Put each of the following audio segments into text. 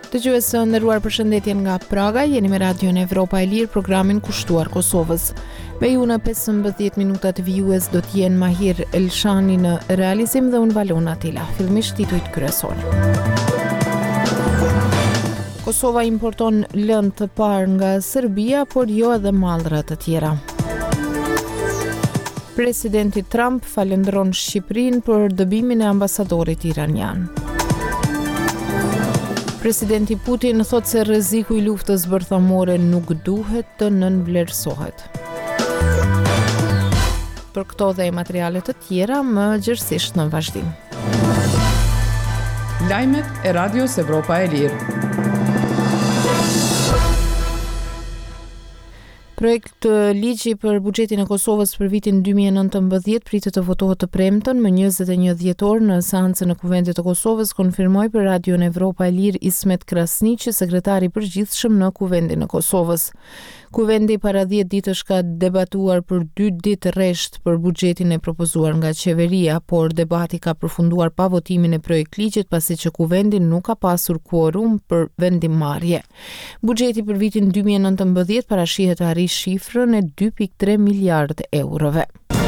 Dëgjues së nderuar, përshëndetje nga Praga, jeni me Radion Evropa e Lirë, programin kushtuar Kosovës. Me ju në 15 minutat vijues do t'jenë Mahir Elshani në realizim dhe unë Valona Tila. Fillimisht titujt kryesor. Kosova importon lëndë të parë nga Serbia, por jo edhe mallra të tjera. Presidenti Trump falendron Shqipërinë për dëbimin e ambasadorit iranian. Presidenti Putin thot se rreziku i luftës bërthamore nuk duhet të nënvlerësohet. Për këto dhe materiale të tjera, më gjërësisht në vazhdim. Lajmet e Radios Evropa e Lirë. Projekt ligji për buxhetin e Kosovës për vitin 2019 pritet të votohet të premten më 21 dhjetor në seancën e Kuvendit të Kosovës, konfirmoi për Radion Evropa e Lirë Ismet Krasniqi, sekretari i përgjithshëm në Kuvendin e Kosovës. Kuvendi para 10 ditësh ka debatuar për 2 ditë rresht për buxhetin e propozuar nga qeveria, por debati ka përfunduar pa votimin e projektligjit pasi që Kuvendi nuk ka pasur quorum për vendimmarrje. Buxheti për vitin 2019 parashihet të arrijë shifrën e 2.3 miliardë eurove.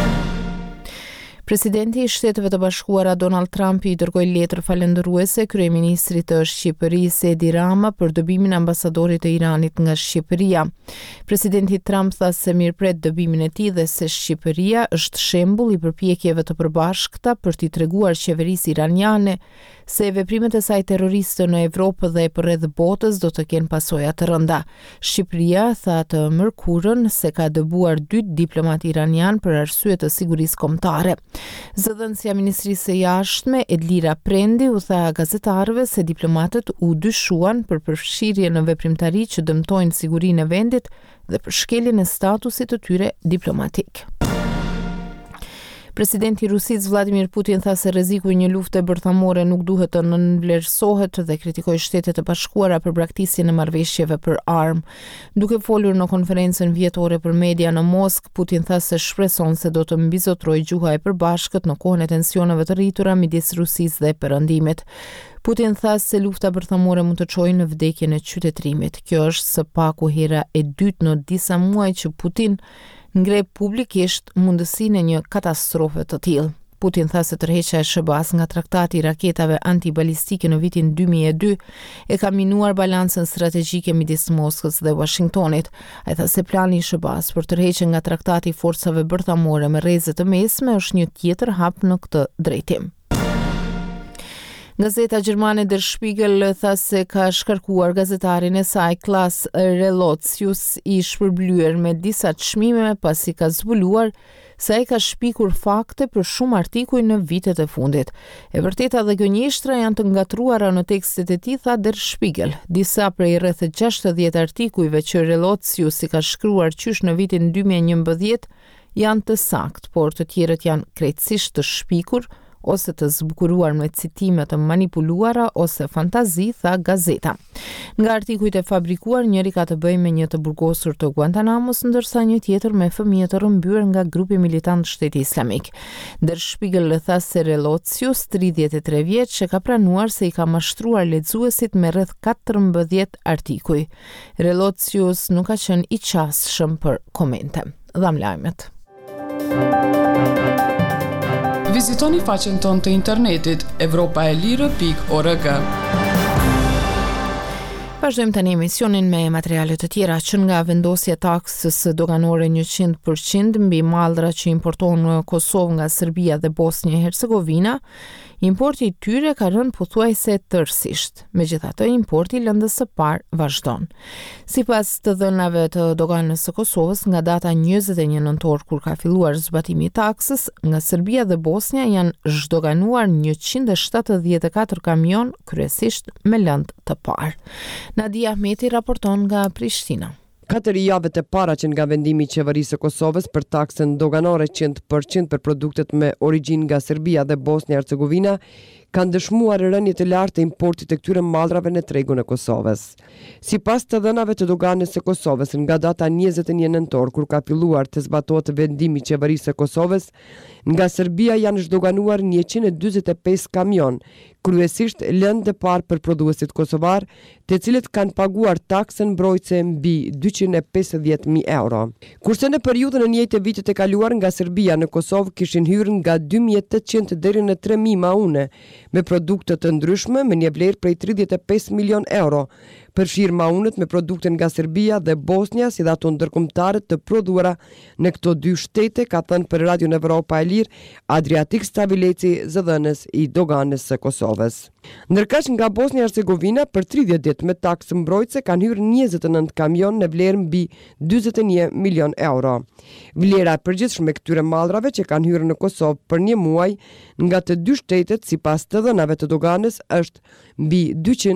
Presidenti i Shteteve të Bashkuara Donald Trump i dërgoi letër falendëruese kryeministrit të Shqipërisë Edi Rama për dëbimin e ambasadorit të Iranit nga Shqipëria. Presidenti Trump tha se mirëpret dëbimin e tij dhe se Shqipëria është shembull i përpjekjeve të përbashkëta për t'i treguar qeverisë iraniane se veprimet e saj terroriste në Evropë dhe përreth botës do të kenë pasoja të rënda. Shqipëria tha të mërkurën se ka dëbuar 2 diplomat iranian për arsye të sigurisë kombëtare. Zëdhënësia e Ministrisë së Jashtme Edlira Prendi u tha gazetarëve se diplomatët u dyshuan për përfshirje në veprimtari që dëmtojnë sigurinë e vendit dhe për shkeljen e statusit të tyre diplomatik. Presidenti i Rusisë Vladimir Putin tha se rreziku i një lufte bërthamore nuk duhet të nënvlerësohet dhe kritikoi Shtetet e Bashkuara për braktisjen e marrëveshjeve për armë. Duke folur në konferencën vjetore për media në Moskë, Putin tha se shpreson se do të mbizotrojë gjuha e përbashkët në kohën e tensioneve të rritura midis Rusisë dhe Perëndimit. Putin tha se lufta bërthamore mund të çojë në vdekjen e qytetërimit. Kjo është së paku hera e dytë në disa muaj që Putin ngre publikisht mundësinë e një katastrofe të tillë. Putin tha se tërheqja e SBA-s nga traktati i raketave antibalistike në vitin 2002 e ka minuar balancën strategjike midis Moskës dhe Washingtonit. Ai tha se plani i SBA-s për tërheqje nga traktati i forcave bërthamore me rreze të mesme është një tjetër hap në këtë drejtim. Gazeta gjermane Der Spiegel tha se ka shkarkuar gazetarin e saj Klaas Relotius i shpërblyer me disa çmime pasi ka zbuluar se ai ka shpikur fakte për shumë artikuj në vitet e fundit. E vërteta dhe gënjeshtra janë të ngatruara në tekstet e tij, tha Der Spiegel. Disa prej rreth 60 artikujve që Relotius i ka shkruar qysh në vitin 2011 janë të saktë, por të tjerët janë krejtësisht të shpikur ose të zbukuruar me citime të manipuluara ose fantazi, tha gazeta. Nga artikujt e fabrikuar, njëri ka të bëjë me një të burgosur të Guantanamos, ndërsa një tjetër me fëmijë të rrëmbyer nga grupi militant Shteti Islamik. Der Spiegel tha se Relotius, 33 vjeç, që ka pranuar se i ka mashtruar lexuesit me rreth 14 artikuj. Relotius nuk ka qenë i qasshëm për komente. Dham lajmet. Vizitoni faqen tonë të internetit evropaelire.org. Vazhdojmë tani emisionin me materiale të tjera që nga vendosja taksës doganore 100% mbi mallra që importohen në Kosovë nga Serbia dhe Bosnia e Hercegovina, importi i tyre ka rënë pothuajse tërësisht. Megjithatë, importi i lëndës së parë vazhdon. Sipas të dhënave të doganës së Kosovës, nga data 21 nëntor kur ka filluar zbatimi i taksës, nga Serbia dhe Bosnia janë zhdoganuar 174 kamion, kryesisht me lëndë të parë. Nadia Ahmeti raporton nga Prishtina. 4 javët e para që nga vendimi i qeverisë së Kosovës për taksën doganore 100% për produktet me origjinë nga Serbia dhe Bosnia e Hercegovina kanë dëshmuar rënje të lartë të importit të këtyre mallrave në tregun e Kosovës. Sipas të dhënave të doganës së Kosovës, nga data 21 nëntor, kur ka filluar të zbatohet vendimi i qeverisë së Kosovës, nga Serbia janë zhdoganuar 145 kamion, kryesisht lëndë të parë për prodhuesit kosovar, të cilët kanë paguar taksën mbrojtëse mbi 250.000 euro. Kurse në periudhën e njëjtë të vitit të kaluar, nga Serbia në Kosovë kishin hyrë nga 2.800 deri në 3.000 maune me produkte të ndryshme me një vlerë prej 35 milion euro, përfshirë maunet me produkte nga Serbia dhe Bosnia, si dhe ato ndërkombëtare të prodhuara në këto dy shtete, ka thënë për Radion Evropa e Lirë Adriatik Stavileci, zëdhënës i doganës së Kosovës. Ndërkaq nga Bosnia Hercegovina për 30 ditë me taksë mbrojtëse kanë hyrë 29 kamion në vlerë mbi 41 milion euro. Vlera e përgjithshme këtyre mallrave që kanë hyrë në Kosovë për një muaj nga të dy shtetet, sipas të dhënave të doganës, është mbi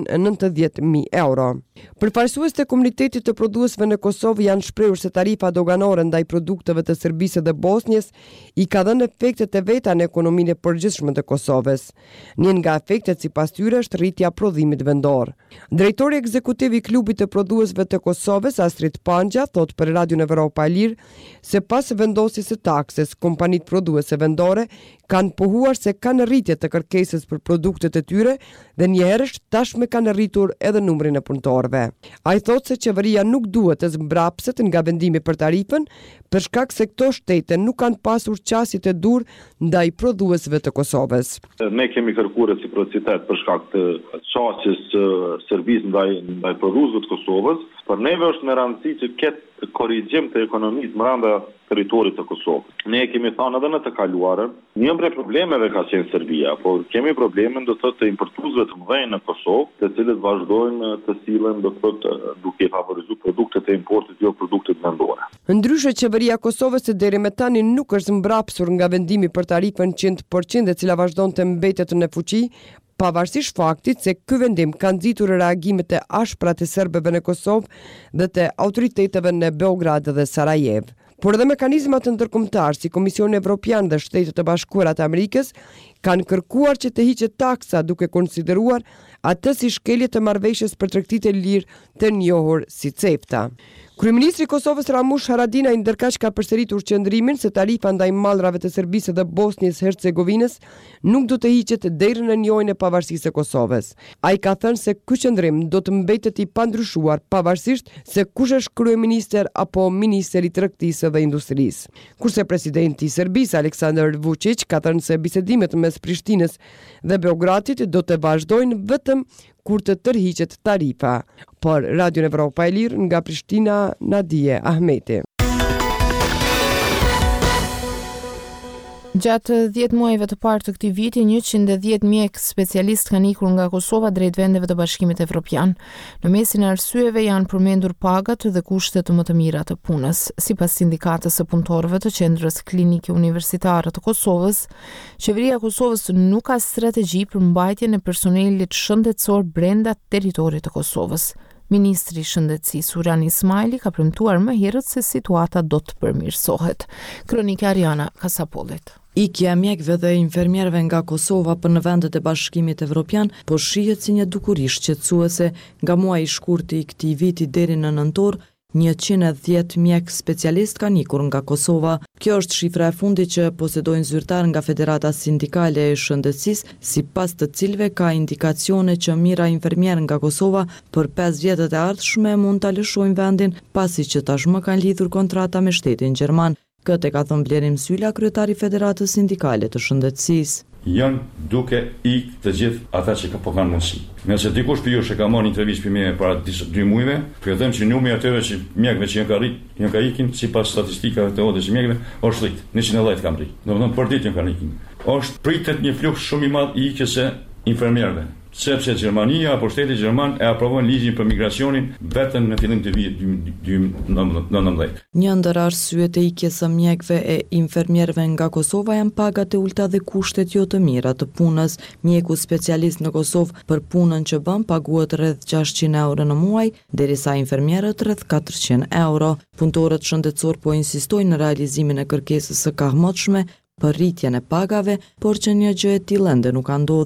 290.000 euro. Përfaqësues të komunitetit të prodhuesve në Kosovë janë shprehur se tarifa doganore ndaj produkteve të Serbisë dhe Bosnjës i ka dhënë efekte të veta në ekonominë e përgjithshme të Kosovës. Një nga efektet sipas tyre është rritja prodhimit vendor. Drejtori ekzekutiv i klubit të prodhuesve të Kosovës, Astrid Panja, thot për Radion Evropa e Lirë se pas vendosjes së taksës, kompanitë prodhuese vendore kanë pohuar se kanë rritje të kërkesës për produktet e tyre dhe njëherësh tashme kanë rritur edhe numrin e punëtorëve. Ai thot se qeveria nuk duhet të zmbrapset nga vendimi për tarifën, për shkak se këto shtete nuk kanë pasur qasje të dur ndaj prodhuesve të Kosovës. Ne kemi kërkuar reciprocitet për shkak të qasjes së servisë ndaj prodhuesve të Kosovës. Për neve është me rëndësi që ketë korrigjim të ekonomisë brenda territorit të Kosovës. Ne kemi thënë edhe në të kaluarën, një prej problemeve ka qenë Serbia, por kemi problemin do të thotë të importuesve të mëdhenj në Kosovë, të cilët vazhdojnë të sillen do të thotë duke favorizuar produktet e importit, jo produktet vendore. Ndryshe, qeveria e Kosovës deri më tani nuk është mbrapsur nga vendimi për tarifën 100%, e cila vazhdon të mbetet në fuqi, pavarësisht faktit se ky vendim ka nxitur reagimet e ashpra të serbëve në Kosovë dhe të autoriteteve në Beograd dhe Sarajevo. Por edhe mekanizmat ndërkombëtar si Komisioni Evropian dhe Shtetet e Bashkuara të Amerikës kanë kërkuar që të hiqet taksa, duke konsideruar atë si shkelje të marrëveshjes për tregtitë e lirë të njohur si CEFTA. Kryeministri i Kosovës Ramush Haradinaj ndërkaq ka përsëritur qëndrimin se tarifa ndaj mallrave të Serbisë dhe Bosnjës Hercegovinës nuk do të hiqet deri në njojën e pavarësisë së Kosovës. Ai ka thënë se ky qëndrim do të mbetet i pandryshuar pavarësisht se kush është kryeministër apo ministër i tregtisë dhe industrisë. Kurse presidenti i Serbisë Aleksandar Vučić ka thënë se bisedimet mes Prishtinës dhe Beogradit do të vazhdojnë vetëm kur të tërhiqet tarifa. Por Radion Evropa e Lirë nga Prishtina, Nadije Ahmeti. Gjatë 10 muajve të parë të këtij viti, 110 mjek specialist kanë ikur nga Kosova drejt vendeve të Bashkimit Evropian. Në mesin e arsyeve janë përmendur pagat dhe kushtet më të mira të punës. Sipas sindikatës së punëtorëve të Qendrës Klinike Universitare të Kosovës, qeveria e Kosovës nuk ka strategji për mbajtjen e personelit shëndetësor brenda territorit të Kosovës. Ministri i Shëndetësisë Urian Ismaili ka premtuar më herët se situata do të përmirësohet. Kronika Ariana Kasapollit. Ikja e mjekëve dhe infermierëve nga Kosova për në vendet e Bashkimit Evropian po shihet si një dukuri shqetësuese. Nga muaji i shkurtë i këtij viti deri në nëntor, 110 mjek specialist kanë ikur nga Kosova. Kjo është shifra e fundit që posedojnë zyrtar nga Federata Sindikale e Shëndetësisë, sipas të cilëve ka indikacione që mira infermier nga Kosova për 5 vjetët e ardhshme mund ta lëshojnë vendin, pasi që tashmë kanë lidhur kontrata me shtetin gjerman. Këtë ka thënë Blerim Sylla, kryetari i Federatës Sindikale të Shëndetësisë. Janë duke ikë të gjithë ata që po kanë mundësi. Nëse dikush për ju që ka marrë intervistë për me para 2 muajve, për them që numri atyre që mjekëve që janë ka ikin, sipas statistikave të odës mjekëve, është rrit. 110 kanë rrit. Domethënë për ditë kanë ikin. Është pritet një fluks shumë i madh i ikjes së infermierëve, sepse Gjermania apo shteti gjerman e aprovon ligjin për migracionin vetëm në fillim të vitit 2019. Një ndër arsyet e ikjes së mjekëve e infermierëve nga Kosova janë pagat e ulta dhe kushtet jo të mira të punës. Mjeku specialist në Kosovë për punën që bën paguhet rreth 600 euro në muaj, derisa infermierët rreth 400 euro. Punëtorët shëndetësor po insistojnë në realizimin e kërkesës së kahmotshme për rritjen e pagave, por që një gjë e tillë ende nuk ka ndodhur.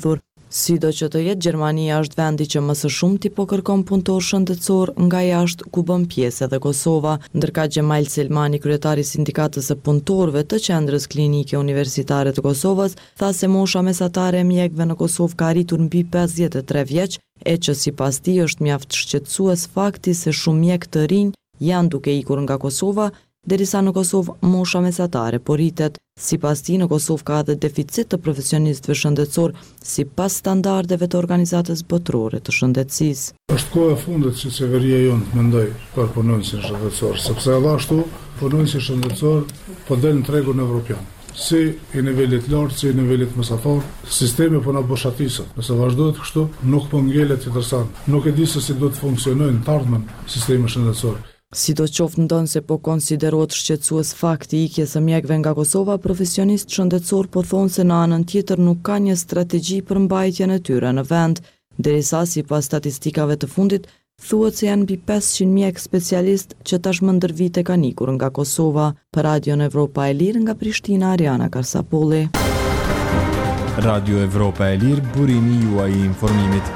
Sido që të jetë, Gjermania është vendi që më së shumti po kërkon punëtor shëndetësor nga jashtë, ku bën pjesë edhe Kosova, ndërka Xhemal Selmani, kryetari i sindikatës së punëtorëve të qendrës klinike universitare të Kosovës, tha se mosha mesatare e mjekëve në Kosovë ka arritur mbi 53 vjeç, e që sipas tij është mjaft shqetësues fakti se shumë mjekë të rinj janë duke ikur nga Kosova, derisa në Kosovë mosha mesatare po rritet. Sipas tij, në Kosovë ka edhe deficit të profesionistëve shëndetësor sipas standardeve të Organizatës Botërore të Shëndetësisë. Është kohë e fundit që qeveria jonë të mendoj për punonjësin shëndetësor, sepse edhe ashtu punonjësi shëndetësor po del në tregun evropian. Si i nivelit lartë, si i nivelit mesatar, sistemi po na boshatisët. Nëse vazhdohet kështu, nuk po ngelet interesant. Nuk e di se si do të funksionojnë të ardhmen sistemi shëndetësor. Sidoqoftë ndonë se po konsiderohet shqetësues fakti i ikjes së mjekëve nga Kosova, profesionistë shëndetësor po thonë se në anën tjetër nuk ka një strategji për mbajtjen e tyre në vend, derisa sipas statistikave të fundit thuhet se janë mbi 500 mjekë specialist që tashmë ndër vite kanë ikur nga Kosova. Për Radion Evropa e Lirë nga Prishtina, Ariana Karsapolli. Radio Evropa e Lirë, burimi juaj i informimit.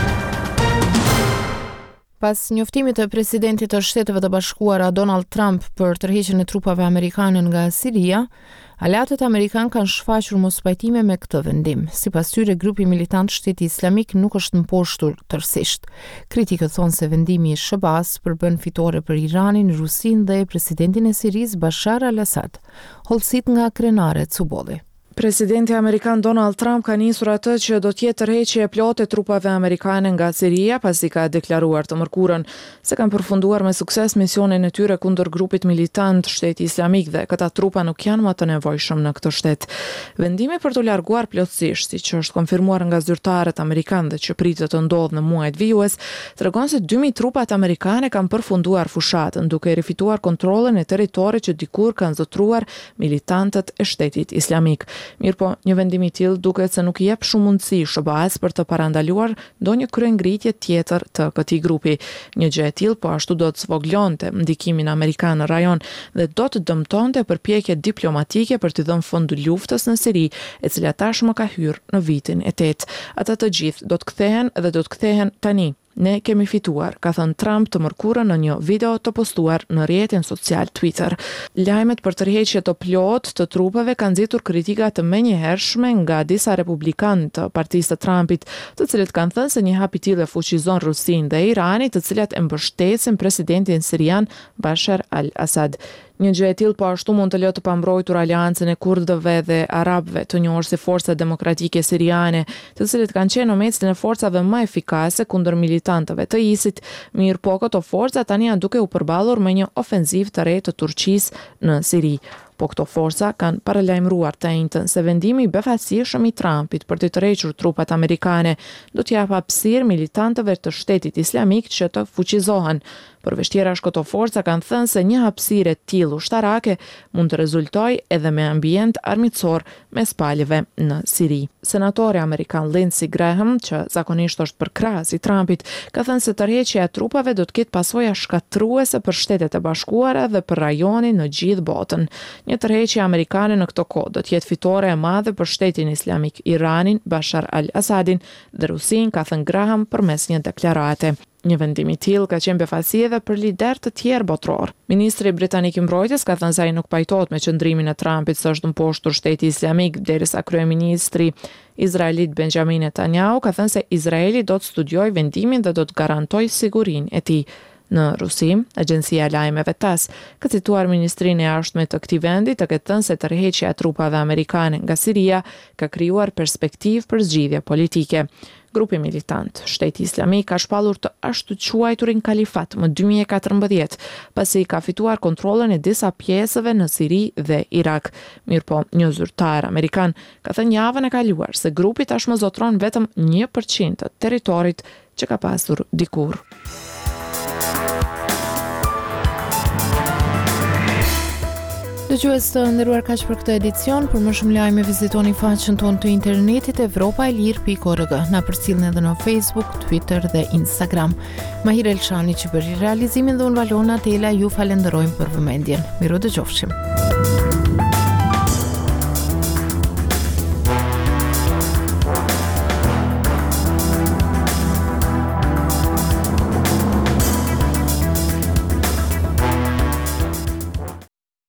Pas njoftimit të presidentit të Shteteve të Bashkuara Donald Trump për tërheqjen e trupave amerikane nga Siria, aleatët amerikanë kanë shfaqur mospajtime me këtë vendim. Sipas tyre, grupi militant Shteti Islamik nuk është mposhtur tërësisht. Kritikët thonë se vendimi i SBA-s përbën fitore për Iranin, Rusinë dhe presidentin e Sirisë Bashar al-Assad. Hollësit nga Krenare Cubolli. Presidenti amerikan Donald Trump ka nisur atë që do të jetë tërheqje e plotë e trupave amerikane nga Siria, pasi ka deklaruar të mërkurën se kanë përfunduar me sukses misionin e tyre kundër grupit militant Shteti Islamik dhe këta trupa nuk janë më të nevojshëm në këtë shtet. Vendimi për të larguar plotësisht, siç është konfirmuar nga zyrtarët amerikanë dhe që pritet të ndodhë në muajt vijues, tregon se 2000 trupat amerikane kanë përfunduar fushatën, duke rifituar kontrollin e territorit që dikur kanë zotruar militantët e Shtetit Islamik. Mirë po, një vendim i tillë duket se nuk i jep shumë mundësi SBA-s për të parandaluar ndonjë kryengritje tjetër të këtij grupi. Një gjë e tillë po ashtu do të zvoglonte ndikimin amerikan në rajon dhe do të dëmtonte përpjekjet diplomatike për të dhënë fund luftës në Siri, e cila tashmë ka hyrë në vitin e 8. Ata të gjithë do të kthehen dhe do të kthehen tani. Ne kemi fituar, ka thënë Trump të mërkurën në një video të postuar në rrjetin social Twitter. Lajmet për tërheqje të plotë të trupave kanë nxitur kritika të menjëhershme nga disa republikanë të partisë të Trumpit, të cilët kanë thënë se një hap i tillë fuqizon Rusinë dhe Iranin, të cilat e mbështesin presidentin sirian Bashar al-Assad. Një gjë e tillë po ashtu mund të lëtë të pambrojtur aleancën e kurdëve dhe arabëve, të njohur si Forca Demokratike Siriane, të cilët kanë qenë në mesin e forcave më efikase kundër militantëve të ISIS. Mirë po, këto forca tani janë duke u përballur me një ofenzivë të re të Turqisë në Siri. Po këto forca kanë paralajmëruar të njëjtën se vendimi i befatësishëm i Trumpit për të tërhequr trupat amerikane do të japë hapësirë militantëve të Shtetit Islamik që të fuqizohen. Përveçtjerash këto forca kanë thënë se një hapësirë e tillë ushtarake mund të rezultojë edhe me ambient armiqësor mes palëve në Siri. Senatori amerikan Lindsey Graham, që zakonisht është përkrahas i Trumpit, ka thënë se tërheqja e trupave do të ketë pasoja shkatërruese për Shtetet e Bashkuara dhe për rajonin në gjithë botën. Një tërheqje amerikane në këtë kohë do të jetë fitore e madhe për Shtetin Islamik, Iranin, Bashar al-Assadin dhe Rusinë, ka thënë Graham përmes një deklarate. Një vendim i tillë ka qenë befasi edhe për lider të tjerë botror. Ministri britanik i mbrojtjes ka thënë se ai nuk pajtohet me qëndrimin e Trumpit se është mposhtur Shteti Islamik, derisa kryeministri izraelit Benjamin Netanyahu ka thënë se Izraeli do të studiojë vendimin dhe do të garantojë sigurinë e tij. Në Rusi, agjencia e lajmeve TASS ka cituar ministrinë e jashtme të këtij vendi të ketë thënë se tërheqja e trupave amerikane nga Siria ka krijuar perspektivë për zgjidhje politike. Grupi militant Shteti Islamik ka shpallur të ashtu quajturin kalifat më 2014, pasi ka fituar kontrollin e disa pjesëve në Siri dhe Irak. Mirpo, një zyrtar amerikan ka thënë javën e kaluar se grupi tashmë zotron vetëm 1% të territorit që ka pasur dikur. Dëgjues të nderuar, kaq për këtë edicion. Për më shumë lajme vizitoni faqen tonë të internetit evropaelir.org. Na përcjellni edhe në Facebook, Twitter dhe Instagram. Mahir Elshani që bëri realizimin dhe unë Valona Tela ju falenderojmë për vëmendjen. Miru dëgjofshim.